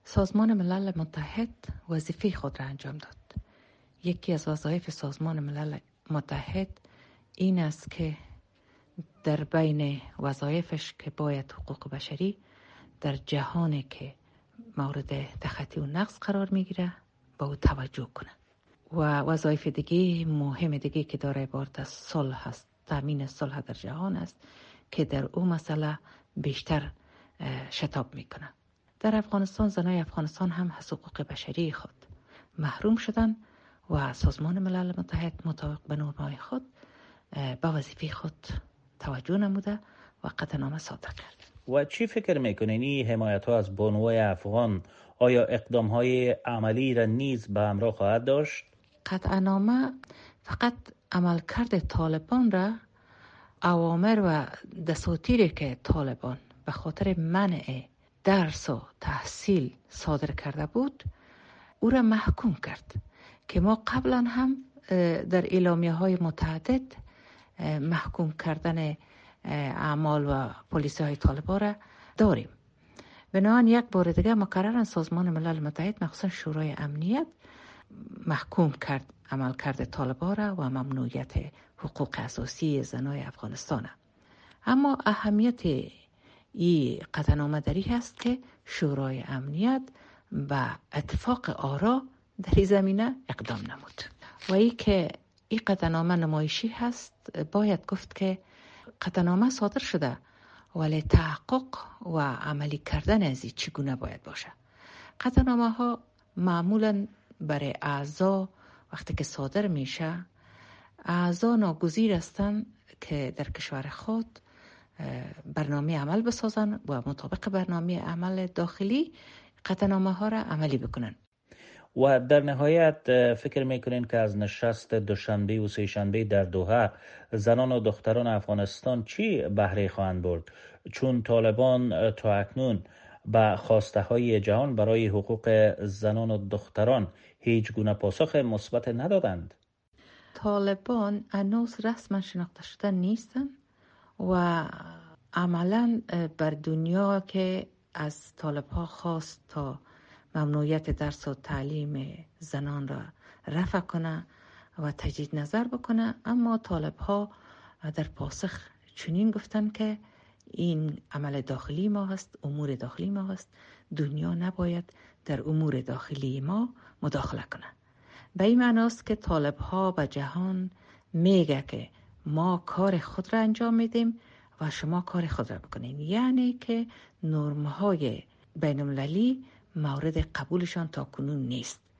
سازمان ملل متحد وظیفه خود را انجام داد. یکی از وظایف سازمان ملل متحد این است که در بین وظایفش که باید حقوق بشری در جهانی که مورد تخطی و نقض قرار میگیره با او توجه کنه. و وظایف دیگه مهم دیگه که داره عبارت از صلح است، تامین صلح در جهان است که در اون مسئله بیشتر شتاب میکنه. در افغانستان زنای افغانستان هم از حقوق بشری خود محروم شدن و سازمان ملل متحد مطابق به نورم‌های خود به وظیفه خود توجه نموده و قطعنامه صادر کرد. و چی فکر میکنین این حمایت ها از بانوای افغان آیا اقدام های عملی را نیز به همراه خواهد داشت؟ قطعنامه فقط عملکرد طالبان را، اوامر و دساتیری که طالبان به خاطر منع درس و تحصیل صادر کرده بود او را محکوم کرد که ما قبلا هم در اعلامیه های متعدد محکوم کردن اعمال و پلیسی های طالبان را داریم. بنابراین یک بار دیگه مکررن سازمان ملل متحد مخصوصا شورای امنیت محکوم کرد عملکرد طالبان را و ممنوعیت حقوق اساسی زنای افغانستان. اما اهمیت این قطعنامه دری هست که شورای امنیت به اتفاق آرا در این زمینه اقدام نمود و ای که این قطعنامه نمایشی هست. باید گفت که قطعنامه صادر شده ولی تحقق و عملی کردن از این چگونه باید باشه. قطعنامه ها معمولا برای اعضا وقتی که صادر میشه اعضا ناگزیر هستند که در کشور خود برنامه عمل بسازن و مطابق برنامه عمل داخلی قطعنامه ها را عملی بکنن. و در نهایت فکر میکنین که از نشست دوشنبه و سه‌شنبه در دوحه زنان و دختران افغانستان چی بهره خواهند برد؟ چون طالبان تا اکنون به خواسته های جهان برای حقوق زنان و دختران هیچ گونه پاسخ مثبت ندادند. طالبان هنوز رسما شناخته شده نیستن و عملا بر دنیا که از طالبها خواست تا ممنوعیت درس و تعلیم زنان را رفع کنه و تجدید نظر بکنه، اما طالبها در پاسخ چنین گفتن که این عمل داخلی ما هست، امور داخلی ما هست، دنیا نباید در امور داخلی ما مداخله کنه. به این معناست که طالبها به جهان میگه که ما کار خود را انجام میدیم و شما کار خود را بکنین، یعنی که نرم‌های بین‌المللی مورد قبولشان تا کنون نیست.